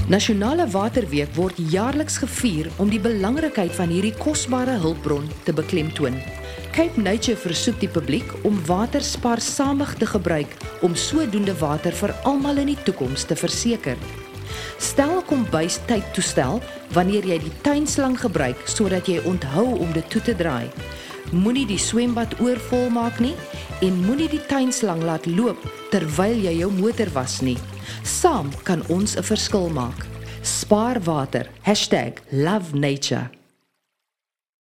Nasionale Waterweek word jaarliks gevier om die belangrikheid van hierdie kosbare hulpbron te beklemtoon. Cape Nature versoek die publiek om water spaarsamig te gebruik om sodoende water vir almal in die toekoms te verseker. Stel 'n kombuis tydtoestel wanneer jy die tuinslang gebruik sodat jy onthou om dit toe te draai. Moenie die swembad oorvol maak nie en moenie die tuinslang laat loop terwyl jy jou motor was nie. Saam kan ons 'n verskil maak. Spaar water. #LoveNature